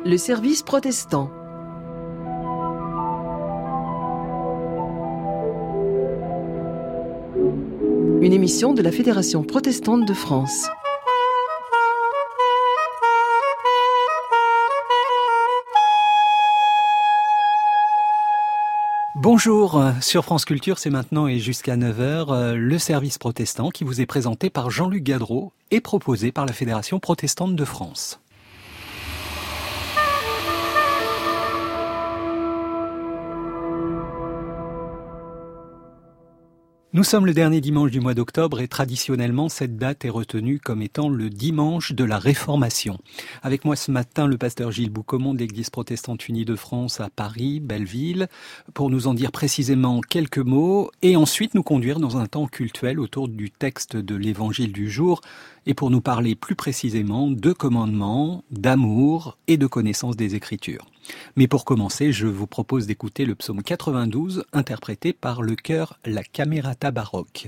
Le service protestant. Une émission de la Fédération protestante de France. Bonjour, sur France Culture, c'est maintenant et jusqu'à 9h, le service protestant qui vous est présenté par Jean-Luc Gadreau et proposé par la Fédération protestante de France. Nous sommes le dernier dimanche du mois d'octobre et traditionnellement cette date est retenue comme étant le dimanche de la Réformation. Avec moi ce matin le pasteur Gilles Boucaumont de l'Église protestante unie de France à Paris, Belleville, pour nous en dire précisément quelques mots et ensuite nous conduire dans un temps cultuel autour du texte de l'Évangile du jour et pour nous parler plus précisément de commandements, d'amour et de connaissance des Écritures. Mais pour commencer, je vous propose d'écouter le psaume 92, interprété par le chœur La Camerata Baroque.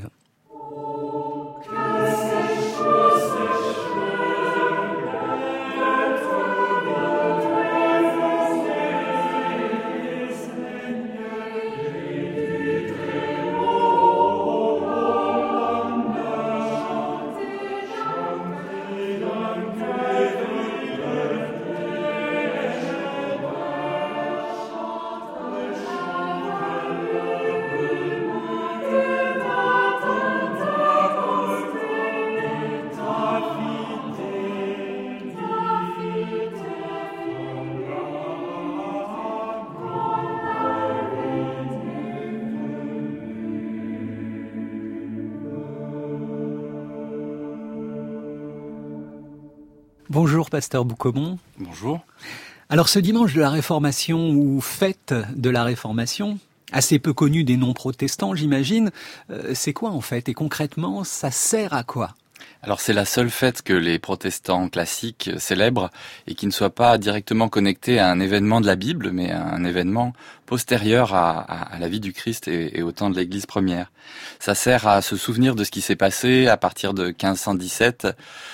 Bonjour, pasteur Boucaumont. Bonjour. Alors ce dimanche de la Réformation, ou fête de la Réformation, assez peu connu des non-protestants, j'imagine, c'est quoi en fait? Et concrètement, ça sert à quoi? Alors c'est la seule fête que les protestants classiques célèbrent et qui ne soit pas directement connectée à un événement de la Bible, mais à un événement postérieur à la vie du Christ et au temps de l'Église première. Ça sert à se souvenir de ce qui s'est passé à partir de 1517,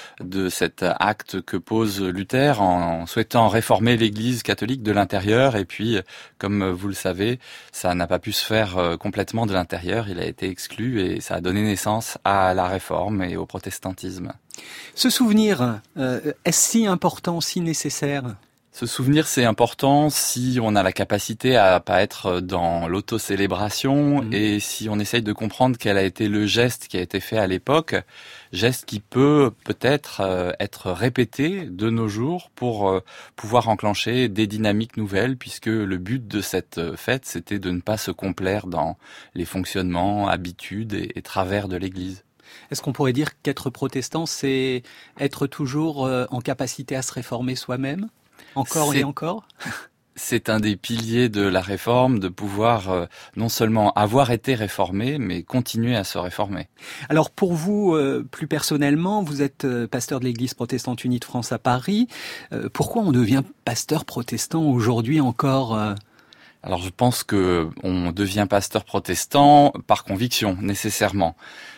de cet acte que pose Luther en souhaitant réformer l'Église catholique de l'intérieur. Et puis, comme vous le savez, ça n'a pas pu se faire complètement de l'intérieur. Il a été exclu et ça a donné naissance à la Réforme et au protestantisme. Ce souvenir, est-ce si important, si nécessaire ? Se souvenir, c'est important si on a la capacité à pas être dans l'autocélébration et si on essaye de comprendre quel a été le geste qui a été fait à l'époque, geste qui peut peut-être être répété de nos jours pour pouvoir enclencher des dynamiques nouvelles, puisque le but de cette fête, c'était de ne pas se complaire dans les fonctionnements, habitudes et travers de l'Église. Est-ce qu'on pourrait dire qu'être protestant, c'est être toujours en capacité à se réformer soi-même ? Encore et encore ? C'est un des piliers de la réforme, de pouvoir non seulement avoir été réformé, mais continuer à se réformer. Alors pour vous, plus personnellement, vous êtes pasteur de l'Église protestante unie de France à Paris. Pourquoi on devient pasteur protestant aujourd'hui encore ? Alors je pense que on devient pasteur protestant par conviction, nécessairement.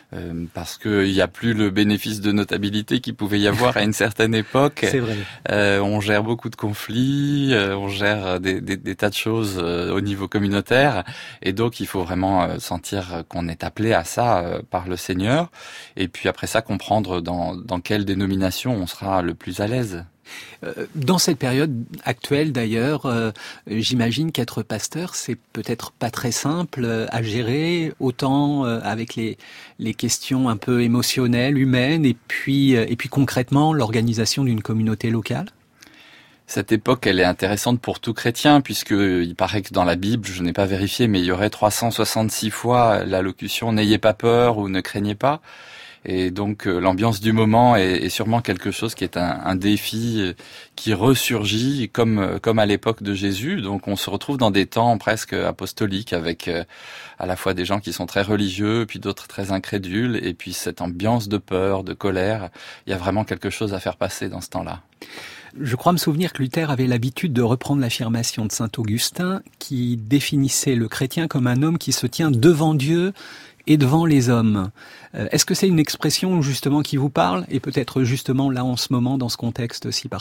Parce qu'il n'y a plus le bénéfice de notabilité qu'il pouvait y avoir à une certaine époque. C'est vrai. On gère beaucoup de conflits, on gère des tas de choses au niveau communautaire, et donc il faut vraiment sentir qu'on est appelé à ça par le Seigneur, et puis après ça comprendre dans quelle dénomination on sera le plus à l'aise. Dans cette période actuelle d'ailleurs, j'imagine qu'être pasteur, c'est peut-être pas très simple à gérer, autant avec les questions un peu émotionnelles, humaines, et puis concrètement l'organisation d'une communauté locale. Cette époque, elle est intéressante pour tout chrétien, puisque il paraît que dans la Bible, je n'ai pas vérifié, mais il y aurait 366 fois l'allocution « n'ayez pas peur » ou « ne craignez pas ». Et donc l'ambiance du moment est sûrement quelque chose qui est un défi qui ressurgit comme à l'époque de Jésus. Donc on se retrouve dans des temps presque apostoliques avec à la fois des gens qui sont très religieux, puis d'autres très incrédules, et puis cette ambiance de peur, de colère. Il y a vraiment quelque chose à faire passer dans ce temps-là. Je crois me souvenir que Luther avait l'habitude de reprendre l'affirmation de saint Augustin qui définissait le chrétien comme un homme qui se tient devant Dieu et devant les hommes. Est-ce que c'est une expression justement qui vous parle et peut-être justement là en ce moment dans ce contexte si particulier ?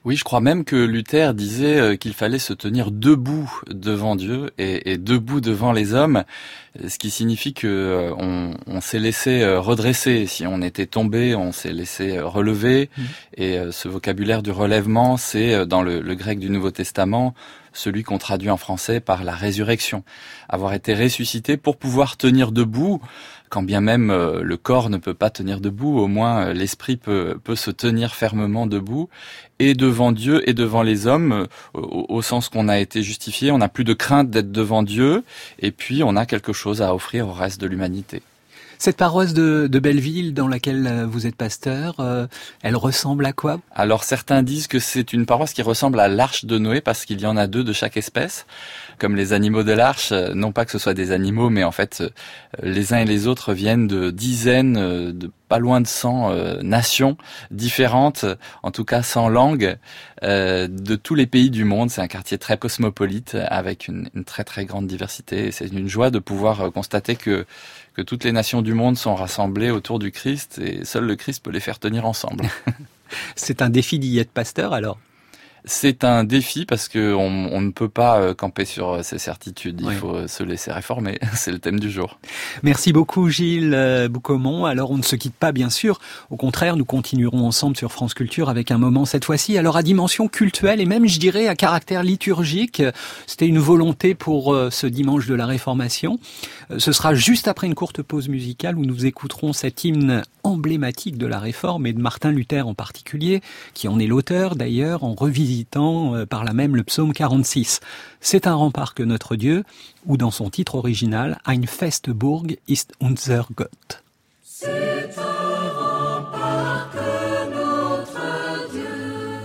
Oui, je crois même que Luther disait qu'il fallait se tenir debout devant Dieu et debout devant les hommes, ce qui signifie que on s'est laissé redresser. Si on était tombé, on s'est laissé relever. Et ce vocabulaire du relèvement, c'est dans le grec du Nouveau Testament, celui qu'on traduit en français par la résurrection. Avoir été ressuscité pour pouvoir tenir debout, quand bien même le corps ne peut pas tenir debout, au moins l'esprit peut se tenir fermement debout, et devant Dieu et devant les hommes, au sens qu'on a été justifié, on n'a plus de crainte d'être devant Dieu, et puis on a quelque chose à offrir au reste de l'humanité. Cette paroisse de Belleville dans laquelle vous êtes pasteur, elle ressemble à quoi? Alors certains disent que c'est une paroisse qui ressemble à l'Arche de Noé parce qu'il y en a 2 de chaque espèce, comme les animaux de l'Arche, non pas que ce soit des animaux, mais en fait les uns et les autres viennent de dizaines, de pas loin de 100 nations différentes, en tout cas 100 langues, de tous les pays du monde. C'est un quartier très cosmopolite avec une très très grande diversité. Et c'est une joie de pouvoir constater que toutes les nations du monde sont rassemblées autour du Christ et seul le Christ peut les faire tenir ensemble. C'est un défi d'y être pasteur alors? C'est un défi parce que on ne peut pas camper sur ses certitudes. Il Oui. faut se laisser réformer. C'est le thème du jour. Merci beaucoup Gilles Boucaumont. Alors on ne se quitte pas bien sûr. Au contraire, nous continuerons ensemble sur France Culture avec un moment cette fois-ci alors à dimension cultuelle et même je dirais à caractère liturgique. C'était une volonté pour ce dimanche de la Réformation. Ce sera juste après une courte pause musicale où nous écouterons cet hymne emblématique de la Réforme et de Martin Luther en particulier, qui en est l'auteur d'ailleurs en revisitant par là même le psaume 46. C'est un rempart que notre Dieu, ou dans son titre original, Ein Festburg ist unser Gott. C'est un rempart que notre Dieu,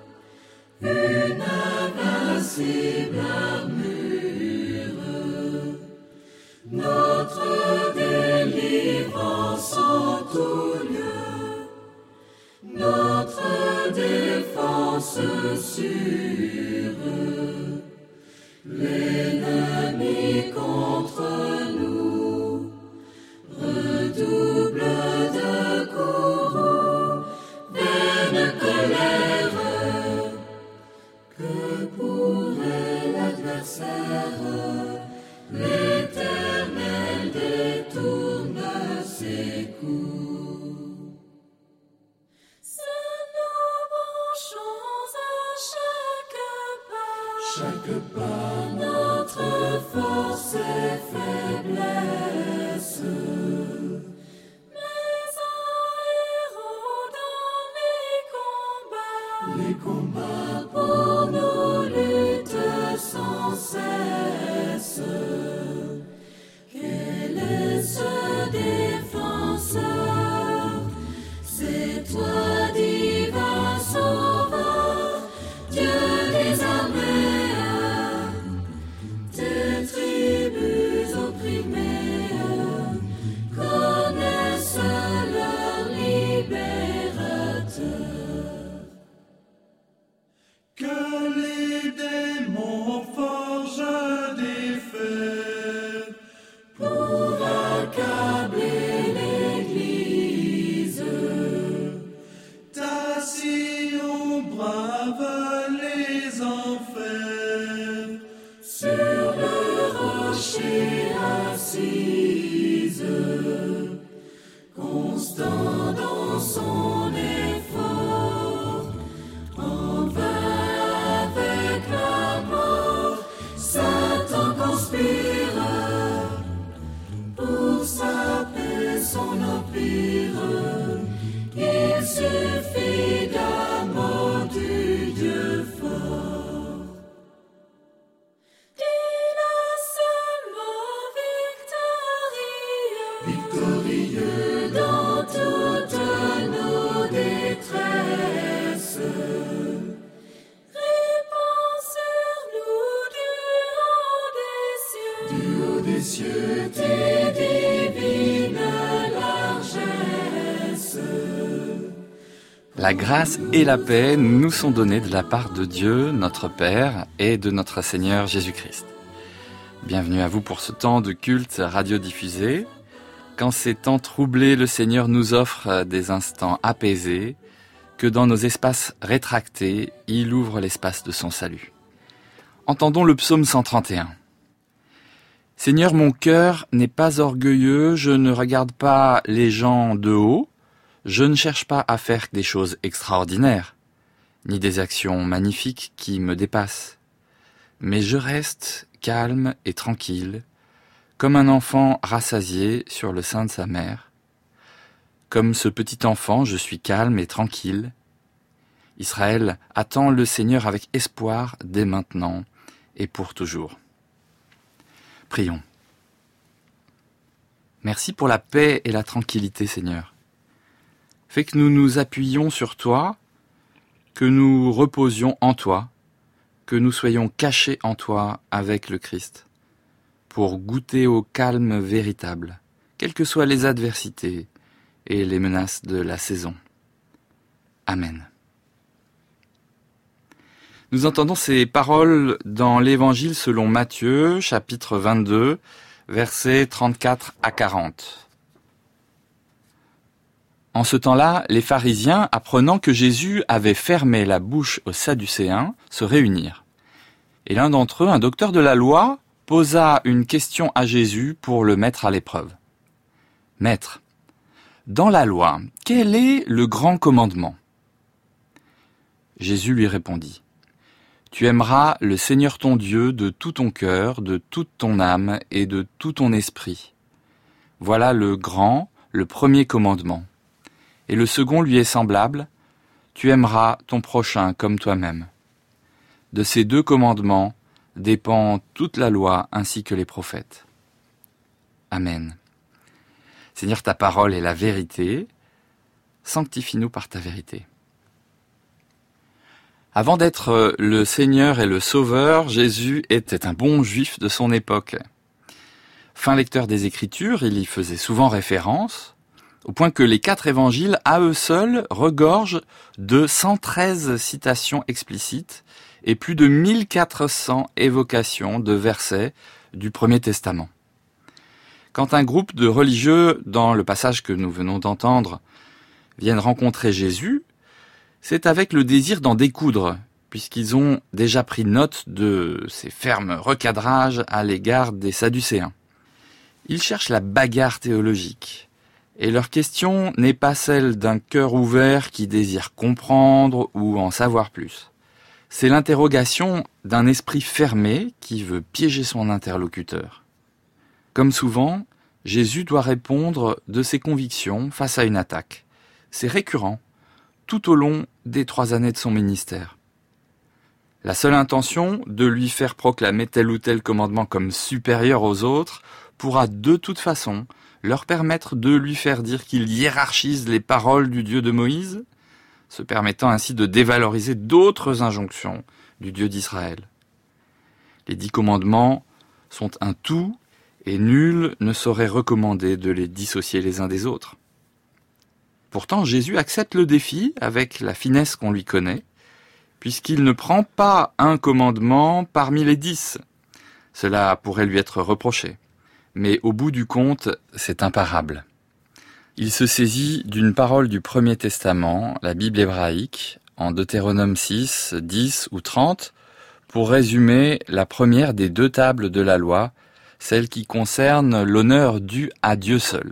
une invincible armure, notre délivrance en tout lieu, notre défense sûre. L'ennemi contre nous redouble de courroux, vaine colère. Que pourrait l'adversaire? L'Éternel détourne ses coups. Nous marchons à chaque pas, notre force et faiblesse. Mais un héros dans les combats pour nous lutte sans cesse. Quel est ce défenseur? C'est toi, divin sauveur, Dieu des armées, tes tribus opprimées connaissent leur libérateur. Que les démons forgent des fers pour accabler l'Église. Ta Sion brave les enfers, sur le rocher assise, constant dans son effort, en vain avec la mort, Satan conspire pour saper son empire. Il suffit d'un mot du Dieu fort. Dis-le seulement victorieux dans toutes nos détresses. Répands sur nous du haut des cieux tes divines largesses. La grâce et la paix nous sont données de la part de Dieu, notre Père, et de notre Seigneur Jésus-Christ. Bienvenue à vous pour ce temps de culte radiodiffusé. Quand ces temps troublés, le Seigneur nous offre des instants apaisés, que dans nos espaces rétractés, il ouvre l'espace de son salut. Entendons le psaume 131. Seigneur, mon cœur n'est pas orgueilleux, je ne regarde pas les gens de haut, je ne cherche pas à faire des choses extraordinaires, ni des actions magnifiques qui me dépassent. Mais je reste calme et tranquille, comme un enfant rassasié sur le sein de sa mère. Comme ce petit enfant, je suis calme et tranquille. Israël attend le Seigneur avec espoir dès maintenant et pour toujours. Prions. Merci pour la paix et la tranquillité, Seigneur. Fais que nous nous appuyions sur toi, que nous reposions en toi, que nous soyons cachés en toi avec le Christ, pour goûter au calme véritable, quelles que soient les adversités et les menaces de la saison. Amen. Nous entendons ces paroles dans l'Évangile selon Matthieu, chapitre 22, versets 34 à 40. En ce temps-là, les pharisiens, apprenant que Jésus avait fermé la bouche aux Sadducéens, se réunirent. Et l'un d'entre eux, un docteur de la loi, posa une question à Jésus pour le mettre à l'épreuve. « Maître, dans la loi, quel est le grand commandement ?» Jésus lui répondit. Tu aimeras le Seigneur ton Dieu de tout ton cœur, de toute ton âme et de tout ton esprit. Voilà le grand, le premier commandement. Et le second lui est semblable, tu aimeras ton prochain comme toi-même. De ces deux commandements dépend toute la loi ainsi que les prophètes. Amen. Seigneur, ta parole est la vérité. Sanctifie-nous par ta vérité. Avant d'être le Seigneur et le Sauveur, Jésus était un bon juif de son époque. Fin lecteur des Écritures, il y faisait souvent référence, au point que les 4 évangiles, à eux seuls, regorgent de 113 citations explicites et plus de 1400 évocations de versets du Premier Testament. Quand un groupe de religieux, dans le passage que nous venons d'entendre, viennent rencontrer Jésus, c'est avec le désir d'en découdre, puisqu'ils ont déjà pris note de ces fermes recadrages à l'égard des Sadducéens. Ils cherchent la bagarre théologique, et leur question n'est pas celle d'un cœur ouvert qui désire comprendre ou en savoir plus. C'est l'interrogation d'un esprit fermé qui veut piéger son interlocuteur. Comme souvent, Jésus doit répondre de ses convictions face à une attaque. C'est récurrent tout au long des 3 années de son ministère. La seule intention de lui faire proclamer tel ou tel commandement comme supérieur aux autres pourra de toute façon leur permettre de lui faire dire qu'il hiérarchise les paroles du Dieu de Moïse, se permettant ainsi de dévaloriser d'autres injonctions du Dieu d'Israël. Les 10 commandements sont un tout et nul ne saurait recommander de les dissocier les uns des autres. Pourtant, Jésus accepte le défi avec la finesse qu'on lui connaît, puisqu'il ne prend pas un commandement parmi les 10. Cela pourrait lui être reproché. Mais au bout du compte, c'est imparable. Il se saisit d'une parole du Premier Testament, la Bible hébraïque, en Deutéronome 6, 10 ou 30, pour résumer la première des 2 tables de la loi, celle qui concerne l'honneur dû à Dieu seul.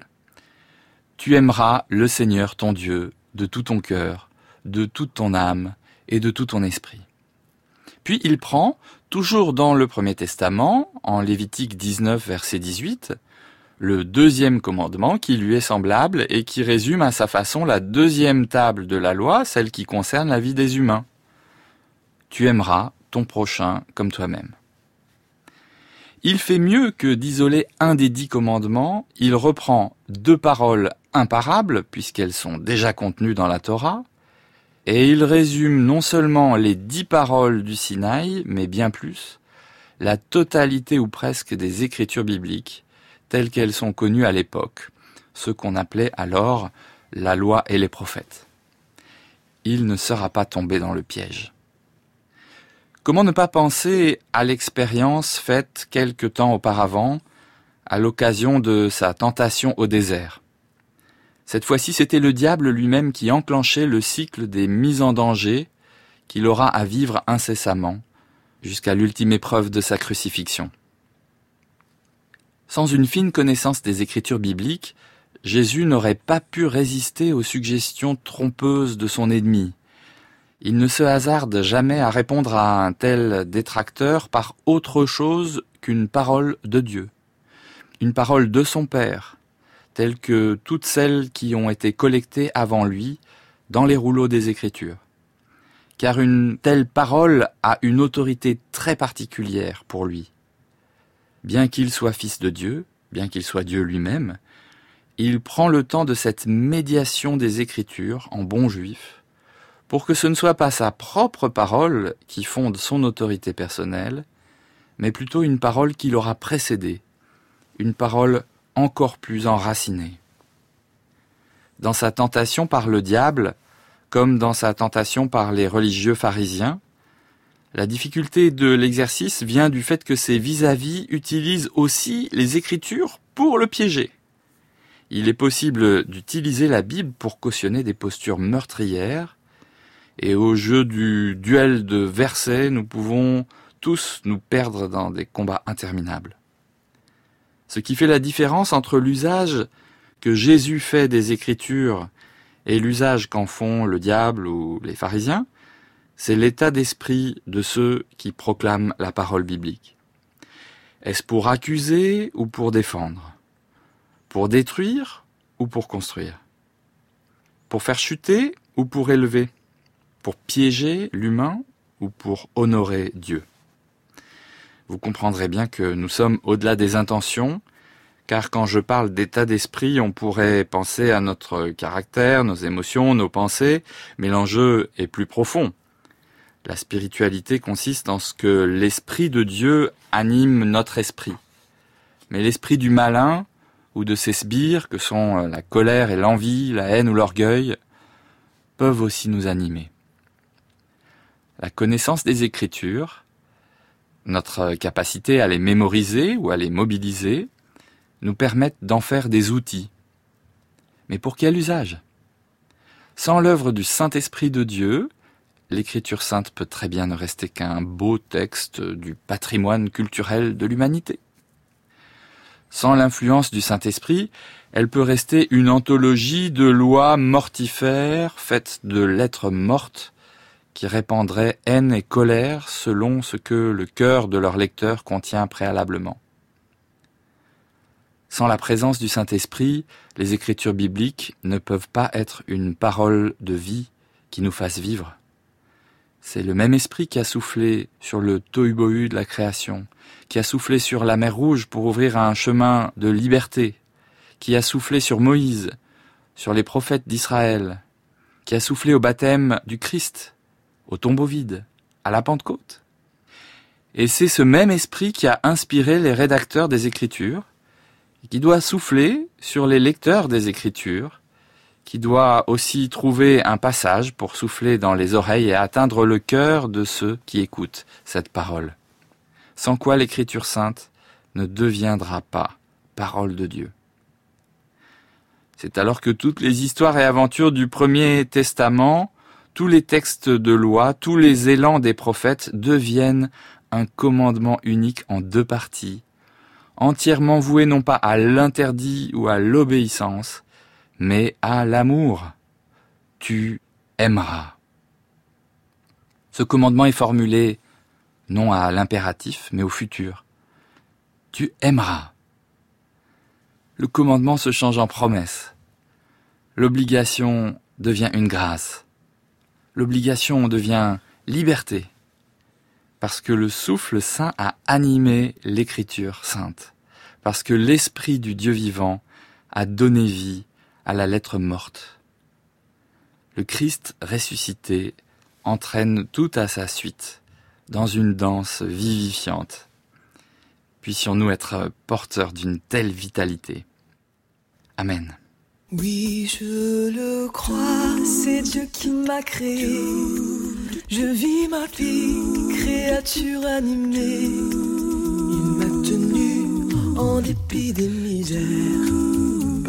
Tu aimeras le Seigneur ton Dieu de tout ton cœur, de toute ton âme et de tout ton esprit. Puis il prend, toujours dans le Premier Testament, en Lévitique 19, verset 18, le 2e commandement qui lui est semblable et qui résume à sa façon la 2e table de la loi, celle qui concerne la vie des humains. Tu aimeras ton prochain comme toi-même. Il fait mieux que d'isoler un des 10 commandements, il reprend 2 paroles imparables, puisqu'elles sont déjà contenues dans la Torah, et il résume non seulement les 10 paroles du Sinaï, mais bien plus, la totalité ou presque des écritures bibliques, telles qu'elles sont connues à l'époque, ce qu'on appelait alors la loi et les prophètes. Il ne sera pas tombé dans le piège. Comment ne pas penser à l'expérience faite quelque temps auparavant, à l'occasion de sa tentation au désert? Cette fois-ci, c'était le diable lui-même qui enclenchait le cycle des mises en danger qu'il aura à vivre incessamment jusqu'à l'ultime épreuve de sa crucifixion. Sans une fine connaissance des Écritures bibliques, Jésus n'aurait pas pu résister aux suggestions trompeuses de son ennemi. Il ne se hasarde jamais à répondre à un tel détracteur par autre chose qu'une parole de Dieu, une parole de son Père, telle que toutes celles qui ont été collectées avant lui dans les rouleaux des Écritures. Car une telle parole a une autorité très particulière pour lui. Bien qu'il soit fils de Dieu, bien qu'il soit Dieu lui-même, il prend le temps de cette médiation des Écritures en bon juif, pour que ce ne soit pas sa propre parole qui fonde son autorité personnelle, mais plutôt une parole qui l'aura précédée, une parole encore plus enracinée. Dans sa tentation par le diable, comme dans sa tentation par les religieux pharisiens, la difficulté de l'exercice vient du fait que ses vis-à-vis utilisent aussi les Écritures pour le piéger. Il est possible d'utiliser la Bible pour cautionner des postures meurtrières, et au jeu du duel de versets, nous pouvons tous nous perdre dans des combats interminables. Ce qui fait la différence entre l'usage que Jésus fait des Écritures et l'usage qu'en font le diable ou les pharisiens, c'est l'état d'esprit de ceux qui proclament la parole biblique. Est-ce pour accuser ou pour défendre? Pour détruire ou pour construire? Pour faire chuter ou pour élever? Pour piéger l'humain ou pour honorer Dieu? Vous comprendrez bien que nous sommes au-delà des intentions, car quand je parle d'état d'esprit, on pourrait penser à notre caractère, nos émotions, nos pensées, mais l'enjeu est plus profond. La spiritualité consiste en ce que l'Esprit de Dieu anime notre esprit. Mais l'esprit du malin, ou de ces sbires que sont la colère et l'envie, la haine ou l'orgueil, peuvent aussi nous animer. La connaissance des Écritures, notre capacité à les mémoriser ou à les mobiliser, nous permettent d'en faire des outils. Mais pour quel usage? Sans l'œuvre du Saint-Esprit de Dieu, l'Écriture sainte peut très bien ne rester qu'un beau texte du patrimoine culturel de l'humanité. Sans l'influence du Saint-Esprit, elle peut rester une anthologie de lois mortifères faites de lettres mortes qui répandraient haine et colère selon ce que le cœur de leur lecteur contient préalablement. Sans la présence du Saint-Esprit, les Écritures bibliques ne peuvent pas être une parole de vie qui nous fasse vivre. C'est le même esprit qui a soufflé sur le tohu-bohu de la création, qui a soufflé sur la mer Rouge pour ouvrir un chemin de liberté, qui a soufflé sur Moïse, sur les prophètes d'Israël, qui a soufflé au baptême du Christ, au tombeau vide, à la Pentecôte. Et c'est ce même esprit qui a inspiré les rédacteurs des Écritures, et qui doit souffler sur les lecteurs des Écritures, qui doit aussi trouver un passage pour souffler dans les oreilles et atteindre le cœur de ceux qui écoutent cette parole. Sans quoi l'Écriture sainte ne deviendra pas parole de Dieu. C'est alors que toutes les histoires et aventures du Premier Testament, tous les textes de loi, tous les élans des prophètes deviennent un commandement unique en deux parties, entièrement voué non pas à l'interdit ou à l'obéissance, mais à l'amour. Tu aimeras. Ce commandement est formulé non à l'impératif, mais au futur. Tu aimeras. Le commandement se change en promesse. L'obligation devient une grâce. L'obligation devient liberté. Parce que le souffle saint a animé l'Écriture sainte. Parce que l'Esprit du Dieu vivant a donné vie à la lettre morte. Le Christ ressuscité entraîne tout à sa suite dans une danse vivifiante. Puissions-nous être porteurs d'une telle vitalité. Amen. Oui, je le crois, c'est Dieu qui m'a créé. Je vis ma vie, créature animée. Il m'a tenu en dépit des misères.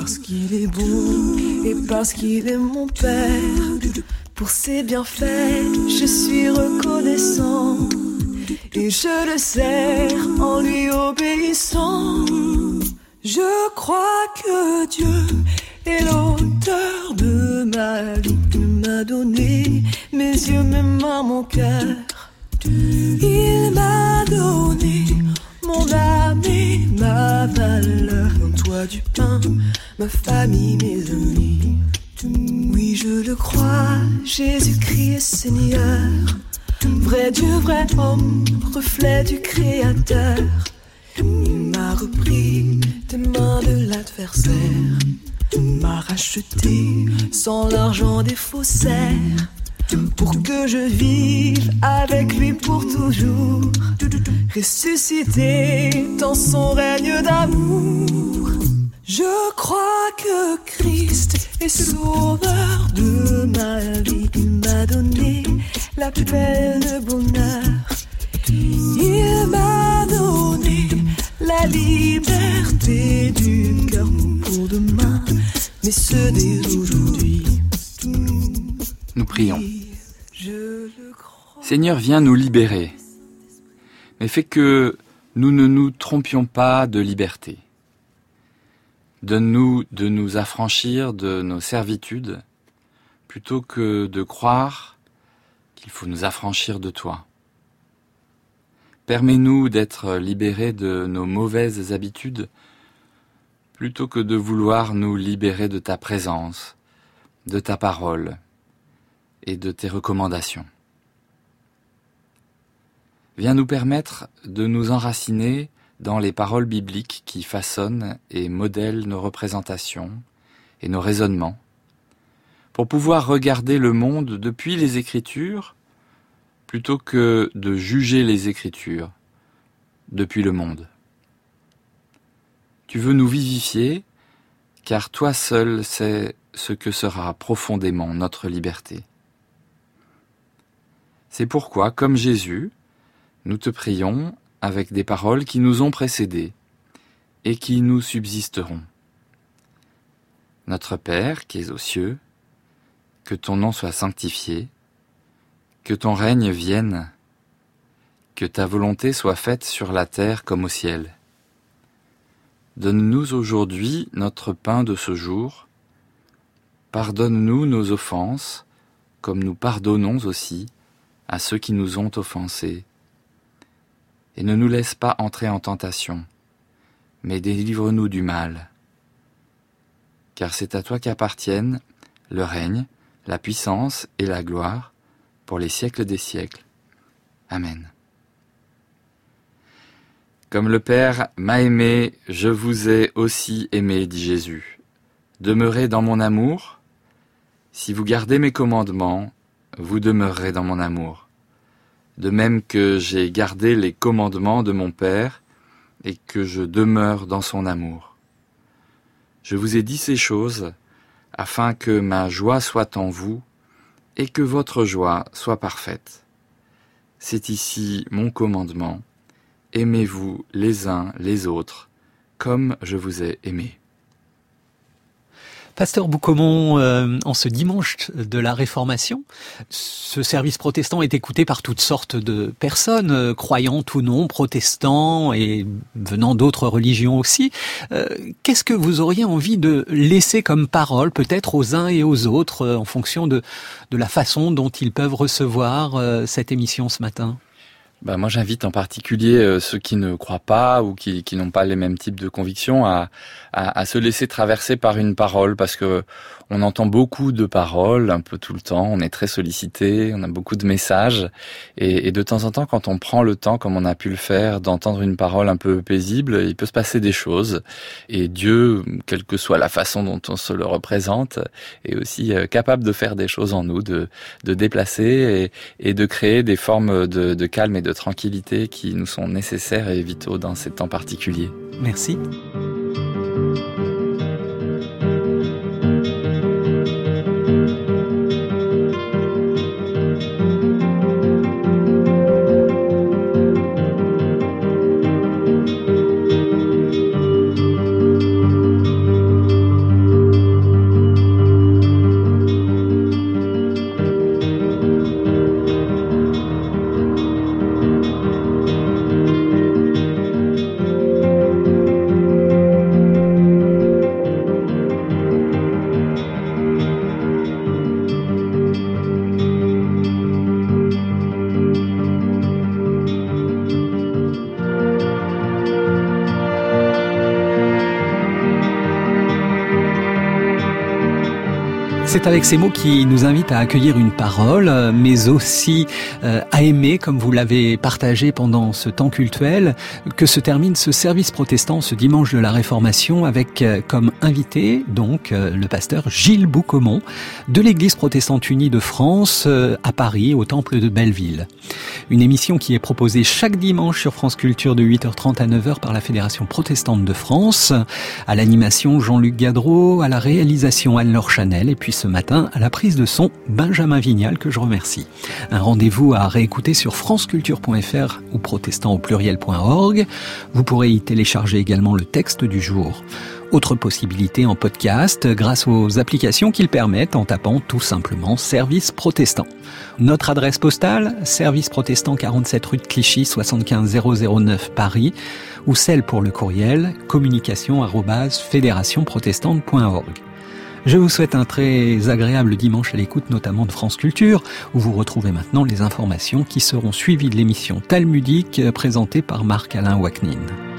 Parce qu'il est bon et parce qu'il est mon Père. Pour ses bienfaits, je suis reconnaissant. Et je le sers en lui obéissant. Je crois que Dieu est l'auteur de ma vie. Il m'a donné mes yeux, mes mains, mon cœur. Il m'a donné mon âme et ma valeur. Donne-toi du pain, ma famille, mes amis. Oui, je le crois, Jésus-Christ est Seigneur. Vrai Dieu, vrai homme, reflet du Créateur. Il m'a repris des mains de l'adversaire. M'a racheté sans l'argent des faussaires. Pour que je vive avec lui pour toujours. Ressuscité dans son règne d'amour. Je crois que Christ est sauveur de ma vie. Il m'a donné la paix, le bonheur. Il m'a donné la liberté du cœur pour demain, mais ce dès aujourd'hui. Nous prions. Seigneur, viens nous libérer, mais fais que nous ne nous trompions pas de liberté. Donne-nous de nous affranchir de nos servitudes, plutôt que de croire qu'il faut nous affranchir de toi. Permets-nous d'être libérés de nos mauvaises habitudes, plutôt que de vouloir nous libérer de ta présence, de ta parole et de tes recommandations. Viens nous permettre de nous enraciner dans les paroles bibliques qui façonnent et modèlent nos représentations et nos raisonnements, pour pouvoir regarder le monde depuis les Écritures, plutôt que de juger les Écritures depuis le monde. Tu veux nous vivifier, car toi seul sais ce que sera profondément notre liberté. C'est pourquoi, comme Jésus, nous te prions avec des paroles qui nous ont précédés et qui nous subsisteront. Notre Père qui es aux cieux, que ton nom soit sanctifié, que ton règne vienne, que ta volonté soit faite sur la terre comme au ciel. Donne-nous aujourd'hui notre pain de ce jour. Pardonne-nous nos offenses, comme nous pardonnons aussi à ceux qui nous ont offensés. Et ne nous laisse pas entrer en tentation, mais délivre-nous du mal. Car c'est à toi qu'appartiennent le règne, la puissance et la gloire pour les siècles des siècles. Amen. Comme le Père m'a aimé, je vous ai aussi aimé, dit Jésus. Demeurez dans mon amour. Si vous gardez mes commandements, vous demeurerez dans mon amour. De même que j'ai gardé les commandements de mon Père et que je demeure dans son amour. Je vous ai dit ces choses afin que ma joie soit en vous et que votre joie soit parfaite. C'est ici mon commandement. Aimez-vous les uns les autres comme je vous ai aimé. Pasteur Boucaumont, en ce dimanche de la Réformation, ce service protestant est écouté par toutes sortes de personnes, croyantes ou non, protestants et venant d'autres religions aussi. Qu'est-ce que vous auriez envie de laisser comme parole, peut-être aux uns et aux autres, en fonction de la façon dont ils peuvent recevoir cette émission ce matin ? Moi, j'invite en particulier ceux qui ne croient pas ou qui n'ont pas les mêmes types de convictions à se laisser traverser par une parole, parce que on entend beaucoup de paroles un peu tout le temps, on est très sollicité, on a beaucoup de messages, et de temps en temps, quand on prend le temps, comme on a pu le faire, d'entendre une parole un peu paisible, il peut se passer des choses, et Dieu, quelle que soit la façon dont on se le représente, est aussi capable de faire des choses en nous, de déplacer et de créer des formes de calme et de tranquillité qui nous sont nécessaires et vitaux dans ces temps particuliers. Merci. C'est avec ces mots qui nous invitent à accueillir une parole, mais aussi à aimer, comme vous l'avez partagé pendant ce temps cultuel, que se termine ce service protestant ce dimanche de la Réformation avec comme invité donc le pasteur Gilles Boucaumont de l'Église protestante unie de France à Paris, au Temple de Belleville. Une émission qui est proposée chaque dimanche sur France Culture de 8h30 à 9h par la Fédération protestante de France. À l'animation Jean-Luc Gadreau, à la réalisation Anne-Laure Chanel et puis ce matin à la prise de son Benjamin Vignal que je remercie. Un rendez-vous à réécouter sur franceculture.fr ou protestant.org. Vous pourrez y télécharger également le texte du jour. Autre possibilité en podcast grâce aux applications qu'ils permettent en tapant tout simplement Service Protestant. Notre adresse postale, Service Protestant 47 rue de Clichy 75 009 Paris ou celle pour le courriel communication@fédérationprotestante.org. Je vous souhaite un très agréable dimanche à l'écoute notamment de France Culture où vous retrouvez maintenant les informations qui seront suivies de l'émission talmudique présentée par Marc-Alain Waknin.